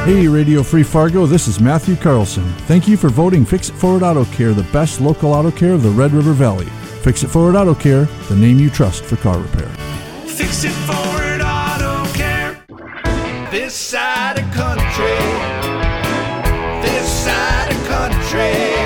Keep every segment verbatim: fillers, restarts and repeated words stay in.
Hey, Radio Free Fargo, this is Matthew Carlson. Thank you for voting Fix It Forward Auto Care the best local auto care of the Red River Valley. Fix It Forward Auto Care, the name you trust for car repair. Fix It Forward Auto Care. This side of country. This side of country.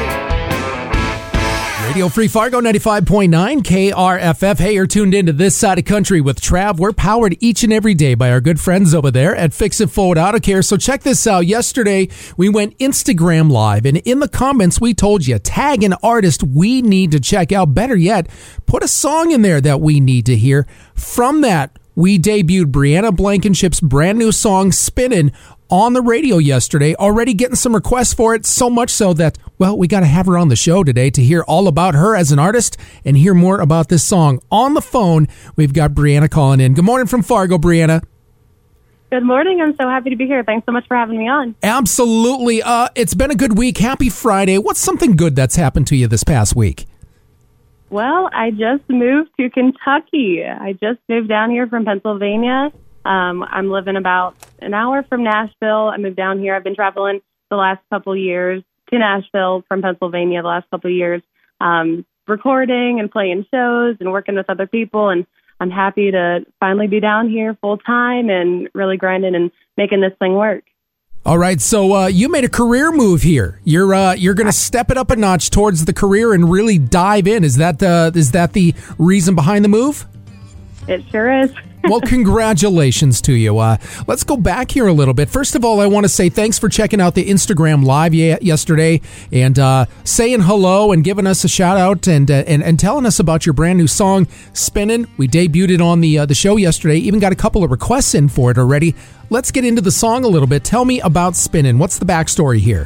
Radio Free Fargo ninety-five point nine K R F F. Hey, you're tuned into This Side of Country with Trav. We're powered each and every day by our good friends over there at Fix It Forward Auto Care. So check this out. Yesterday, we went Instagram Live, and in the comments, we told you, tag an artist we need to check out. Better yet, put a song in there that we need to hear. From that, we debuted Brianna Blankenship's brand new song, Spinnin', on the radio yesterday, already getting some requests for it, so much so that, well, we got to have her on the show today to hear all about her as an artist and hear more about this song. On the phone, we've got Brianna calling in. Good morning from Fargo, Brianna. Good morning. I'm so happy to be here. Thanks so much for having me on. Absolutely. Uh, it's been a good week. Happy Friday. What's something good that's happened to you this past week? Well, I just moved to Kentucky. I just moved down here from Pennsylvania. Um, I'm living about an hour from Nashville. I moved down here. I've been traveling the last couple years to Nashville from Pennsylvania the last couple years, um, recording and playing shows and working with other people. And I'm happy to finally be down here full time and really grinding and making this thing work. All right, so uh, you made a career move here. You're uh, you're going to step it up a notch towards the career and really dive in. Is that the is that the reason behind the move? It sure is. Well, congratulations to you. Uh, let's go back here a little bit. First of all, I want to say thanks for checking out the Instagram Live ye- yesterday and uh, saying hello and giving us a shout out and, uh, and and telling us about your brand new song, Spinnin'. We debuted it on the uh, the show yesterday. Even got a couple of requests in for it already. Let's get into the song a little bit. Tell me about Spinnin'. What's the backstory here?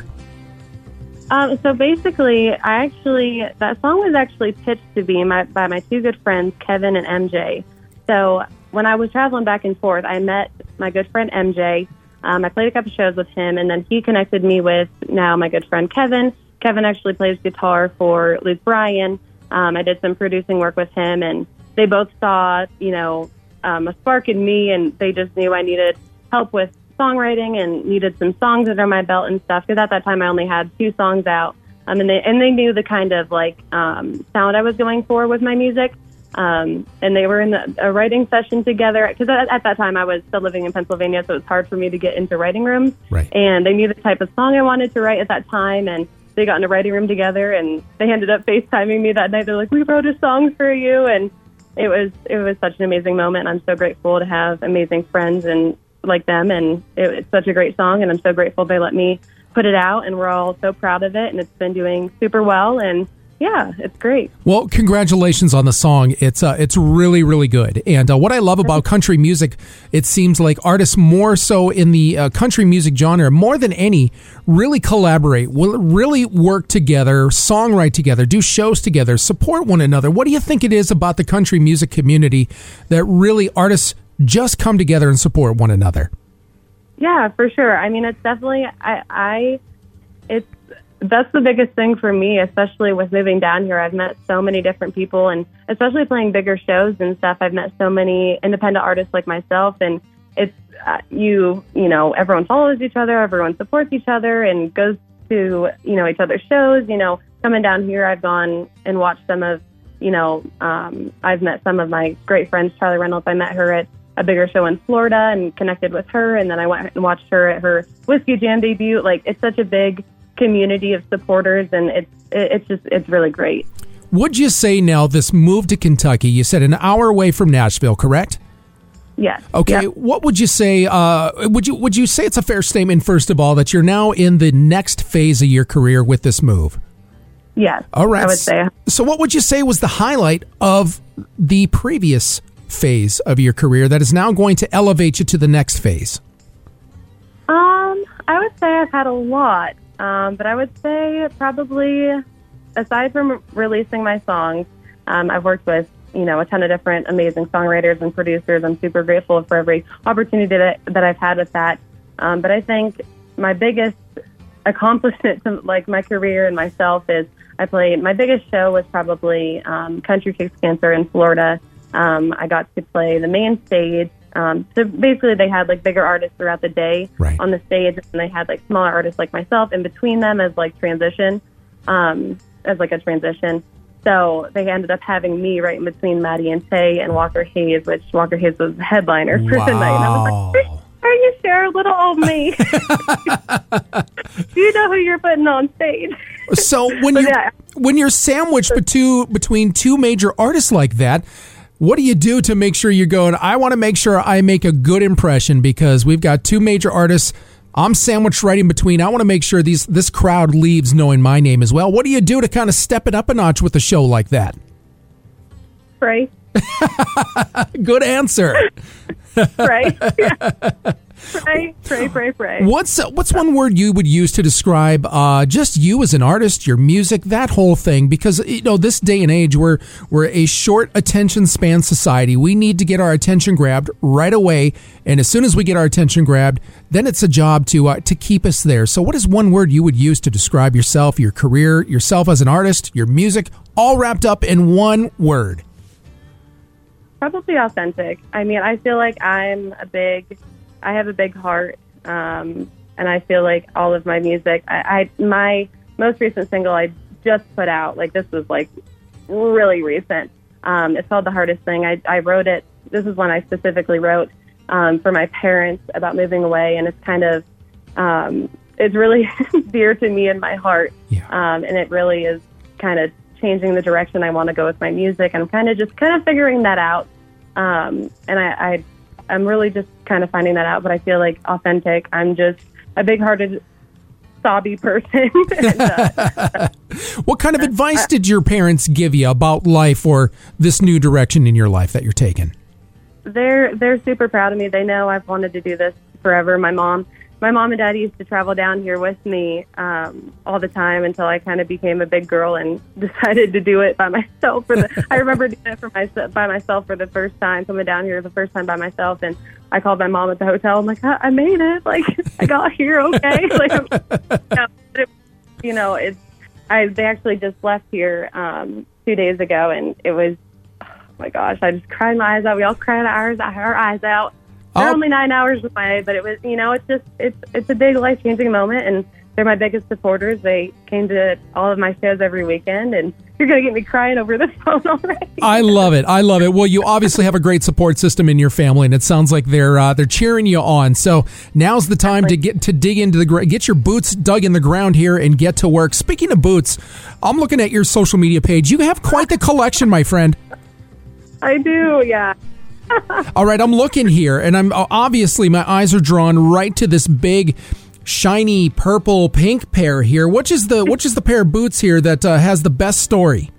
Um, so basically, I actually that song was actually pitched to me my, by my two good friends, Kevin and M J. So when I was traveling back and forth, I met my good friend M J. Um, I played a couple shows with him, and then he connected me with now my good friend Kevin. Kevin actually plays guitar for Luke Bryan. Um, I did some producing work with him, and they both saw, you know, um, a spark in me, and they just knew I needed help with songwriting and needed some songs under my belt and stuff. Because at that time, I only had two songs out, um, and they and they knew the kind of like um, sound I was going for with my music. Um, and they were in the, a writing session together because at, at that time I was still living in Pennsylvania, so it was hard for me to get into writing rooms. Right. And they knew the type of song I wanted to write at that time, and they got in a writing room together, and they ended up FaceTiming me that night. They're like, "We wrote a song for you," and it was it was such an amazing moment. I'm so grateful to have amazing friends and like them, and it, it's such a great song, and I'm so grateful they let me put it out, and we're all so proud of it, and it's been doing super well, and yeah, it's great. Well, congratulations on the song. It's uh, it's really, really good. And uh, what I love about country music, it seems like artists more so in the uh, country music genre, more than any, really collaborate, will really work together, songwrite together, do shows together, support one another. What do you think it is about the country music community that really artists just come together and support one another? Yeah, for sure. I mean, it's definitely, I, I it's, that's the biggest thing for me, especially with moving down here. I've met so many different people, and especially playing bigger shows and stuff, I've met so many independent artists like myself, and it's, uh, you, you know, everyone follows each other, everyone supports each other and goes to, you know, each other's shows. You know, coming down here, I've gone and watched some of, you know, um, I've met some of my great friends, Charlie Reynolds. I met her at a bigger show in Florida and connected with her, and then I went and watched her at her Whiskey Jam debut. Like, it's such a big community of supporters, and it's it's just it's really great. Would you say now this move to Kentucky, you said an hour away from Nashville, correct? Yes. Okay. Yep. What would you say? Uh, would you would you say it's a fair statement, first of all, that you're now in the next phase of your career with this move? Yes. All right. I would say. So, what would you say was the highlight of the previous phase of your career that is now going to elevate you to the next phase? Um, I would say I've had a lot. Um, but I would say probably, aside from releasing my songs, um, I've worked with, you know, a ton of different amazing songwriters and producers. I'm super grateful for every opportunity that, that I've had with that. Um, but I think my biggest accomplishment to like my career and myself is I played, my biggest show was probably um, Country Kicks Cancer in Florida. Um, I got to play the main stage Um, so basically, they had like bigger artists throughout the day Right. on the stage, and they had like smaller artists like myself in between them as like transition, um, as like a transition. So they ended up having me right in between Maddie and Tay and Walker Hayes, which Walker Hayes was the headliner for the night. And I was like, are you sure, little old me? Do you know who you're putting on stage? So when you yeah. when you're sandwiched between between two major artists like that, what do you do to make sure you're going, I want to make sure I make a good impression because we've got two major artists. I'm sandwiched right in between. I want to make sure these this crowd leaves knowing my name as well. What do you do to kind of step it up a notch with a show like that? Pray. Good answer. Pray. Yeah. Pray, pray, pray, pray. What's uh, what's one word you would use to describe uh, just you as an artist, your music, that whole thing? Because you know, this day and age, we're we're a short attention span society. We need to get our attention grabbed right away, and as soon as we get our attention grabbed, then it's a job to uh, to keep us there. So, what is one word you would use to describe yourself, your career, yourself as an artist, your music, all wrapped up in one word? Probably authentic. I mean, I feel like I'm a big, I have a big heart, um, and I feel like all of my music, I, I my most recent single I just put out, like this was like really recent. Um, it's called The Hardest Thing. I, I wrote it, this is one I specifically wrote um, for my parents about moving away, and it's kind of, um, it's really dear to me in my heart, Yeah. um, and it really is kind of changing the direction I want to go with my music. I'm kind of just kind of figuring that out. Um, and I, I, I'm really just kind of finding that out, but I feel like authentic. I'm just a big hearted, sobby person. and, uh, What kind of advice did your parents give you about life or this new direction in your life that you're taking? they're, they're super proud of me. They know I've wanted to do this forever. My mom, my mom and dad used to travel down here with me um, all the time until I kind of became a big girl and decided to do it by myself. For the, I remember doing it for myself by myself for the first time, coming down here the first time by myself, and I called my mom at the hotel. I'm like, I, I made it. Like, I got here okay. Like, I'm, you know, it, you know, it's. I they actually just left here um, two days ago, and it was, oh my gosh, I just cried my eyes out. We all cried our eyes, our eyes out. They're Oh. only nine hours away, but it was, you know, it's just, it's it's a big life-changing moment, and they're my biggest supporters. They came to all of my shows every weekend, and you're going to get me crying over the phone already. I love it. I love it. Well, you obviously have a great support system in your family, and it sounds like they're uh, they're cheering you on. So now's the time to get to dig into the gr- get your boots dug in the ground here and get to work. Speaking of boots, I'm looking at your social media page. You have quite the collection, my friend. I do, yeah. All right, I'm looking here, and I'm obviously my eyes are drawn right to this big, shiny purple pink pair here. Which is the which is the pair of boots here that uh, has the best story?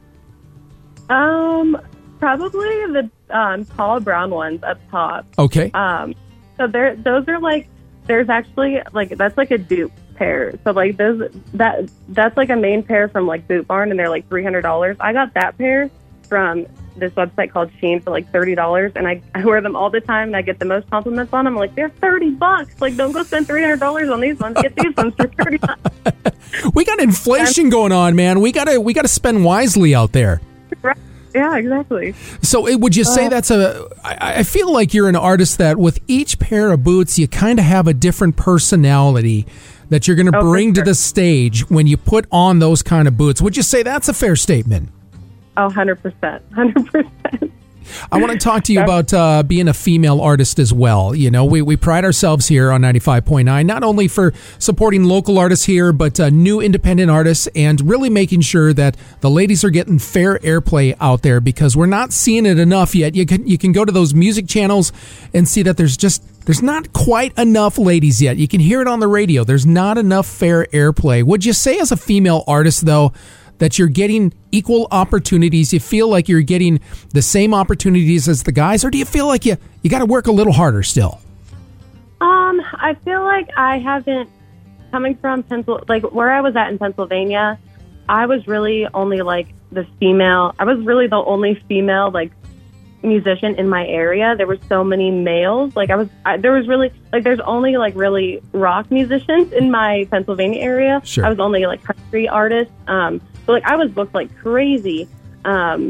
Um, probably the um, tall brown ones up top. Okay. Um, so there, those are like, there's actually like that's like a dupe pair. So like those that that's like a main pair from like Boot Barn, and they're like three hundred dollars. I got that pair from this website called Shein for like thirty dollars, and I, I wear them all the time, and I get the most compliments on them. I'm like, they're thirty bucks. Like, don't go spend three hundred dollars on these ones. Get these ones for thirty bucks. We got inflation going on, man. We gotta we gotta spend wisely out there. Right. Yeah, exactly. So it, would you say Uh, that's a? I, I feel like you're an artist that with each pair of boots, you kind of have a different personality that you're going to Oh, for bring to sure. the stage when you put on those kind of boots. Would you say that's a fair statement? Oh, one hundred percent. one hundred percent. I want to talk to you about uh, being a female artist as well. You know, we, we pride ourselves here on ninety-five point nine, not only for supporting local artists here, but uh, new independent artists, and really making sure that the ladies are getting fair airplay out there, because we're not seeing it enough yet. You can you can go to those music channels and see that there's just there's not quite enough ladies yet. You can hear it on the radio. There's not enough fair airplay. Would you say as a female artist, though, that you're getting equal opportunities? You feel like you're getting the same opportunities as the guys, or do you feel like you, you got to work a little harder still? Um, I feel like I haven't, coming from Pencil, like where I was at in Pennsylvania, I was really only like the female, I was really the only female like musician in my area. There were so many males. Like I was, I, there was really, like there's only like really rock musicians in my Pennsylvania area. Sure. I was only like country artists. Um, so like I was booked like crazy. Um,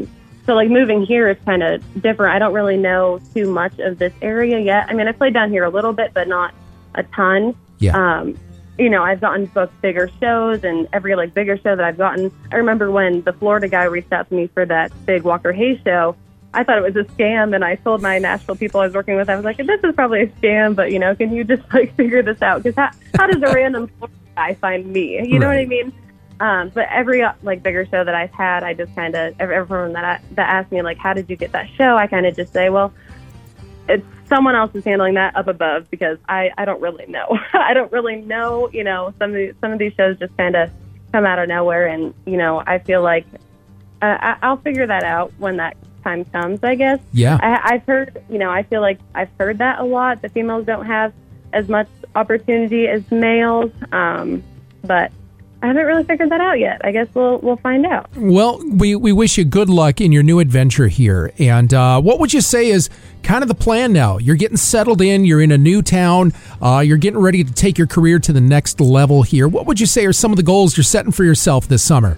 so like moving here is kind of different. I don't really know too much of this area yet. I mean, I played down here a little bit, but not a ton. Yeah. Um, you know, I've gotten booked bigger shows, and every like bigger show that I've gotten, I remember when the Florida guy reached out to me for that big Walker Hayes show. I thought it was a scam, and I told my Nashville people I was working with, I was like, this is probably a scam, but, you know, can you just, like, figure this out? Because how, how does a random Florida guy find me? You know Right. what I mean? Um, but every, like, bigger show that I've had, I just kind of, everyone that I, that asked me, like, how did you get that show? I kind of just say, well, it's someone else is handling that up above, because I, I don't really know. I don't really know, you know, some of, the, some of these shows just kind of come out of nowhere, and, you know, I feel like uh, I, I'll figure that out when that time comes, I guess. Yeah. I, I've heard, you know, I feel like I've heard that a lot. The females don't have as much opportunity as males, um, but I haven't really figured that out yet. I guess we'll we'll find out. Well, we, we wish you good luck in your new adventure here. And uh, what would you say is kind of the plan now? You're getting settled in. You're in a new town. Uh, you're getting ready to take your career to the next level here. What would you say are some of the goals you're setting for yourself this summer?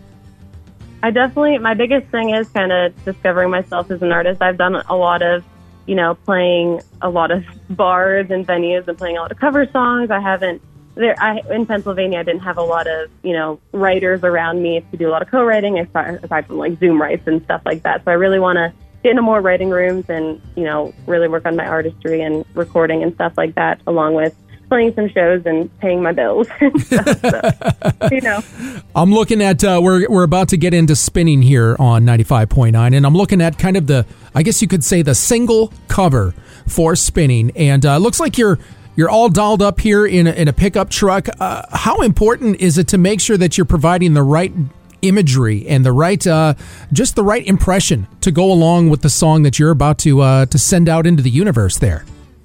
I definitely, my biggest thing is kind of discovering myself as an artist. I've done a lot of, you know, playing a lot of bars and venues and playing a lot of cover songs. I haven't, there, I, in Pennsylvania, I didn't have a lot of, you know, writers around me to do a lot of co-writing, aside, aside from like Zoom writes and stuff like that. So I really want to get into more writing rooms and, you know, really work on my artistry and recording and stuff like that, along with playing some shows and paying my bills and stuff. So, you know. I'm looking at, uh, we're we're about to get into spinning here on ninety-five point nine, and I'm looking at kind of the, I guess you could say the single cover for spinning, and uh, it looks like you're you're all dolled up here in a, in a pickup truck. Uh, how important is it to make sure that you're providing the right imagery and the right, uh, just the right impression to go along with the song that you're about to uh, to send out into the universe there?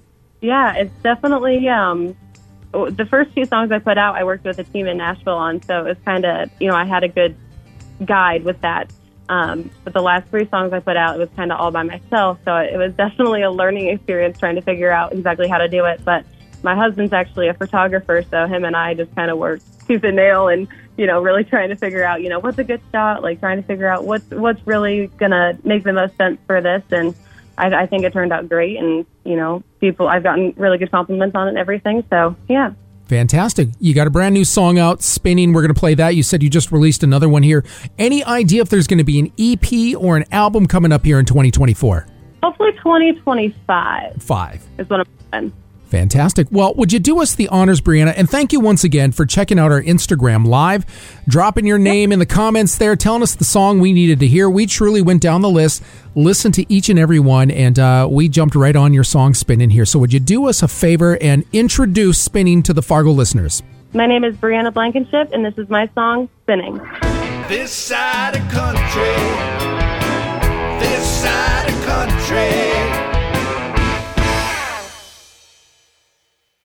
Yeah, it's definitely, um, the first few songs I put out, I worked with a team in Nashville on, so it was kind of, you know, I had a good guide with that. Um, but the last three songs I put out, it was kind of all by myself, so it was definitely a learning experience trying to figure out exactly how to do it. But my husband's actually a photographer, so him and I just kind of worked tooth and nail and, you know, really trying to figure out, you know, what's a good shot, like trying to figure out what's, what's really going to make the most sense for this. And I, I think it turned out great, and, you know, people, I've gotten really good compliments on it and everything, so, yeah. Fantastic. You got a brand new song out, Spinning. We're going to play that. You said you just released another one here. Any idea if there's going to be an E P or an album coming up here in twenty twenty-four? Hopefully twenty twenty-five. Five. Is what I'm saying. Fantastic. Well, would you do us the honors, Brianna? And thank you once again for checking out our Instagram Live, dropping your name in the comments there, telling us the song we needed to hear. We truly went down the list, listened to each and every one, and uh, we jumped right on your song Spinning here. So would you do us a favor and introduce Spinning to the Fargo listeners? My name is Brianna Blankenship, and this is my song, Spinning. This side of country.